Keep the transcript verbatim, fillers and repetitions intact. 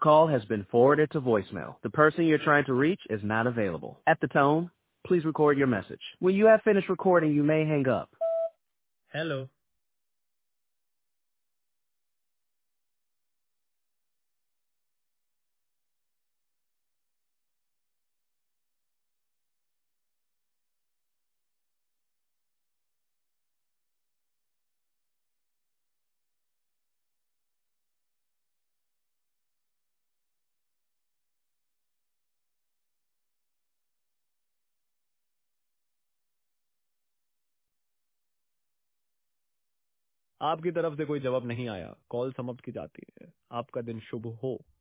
Call has been forwarded to voicemail. The person you're trying to reach is not available. At the tone, please record your message. When you have finished recording, you may hang up. Hello. आपकी तरफ से कोई जवाब नहीं आया, call समाप्त की जाती है। आपका दिन शुभ हो।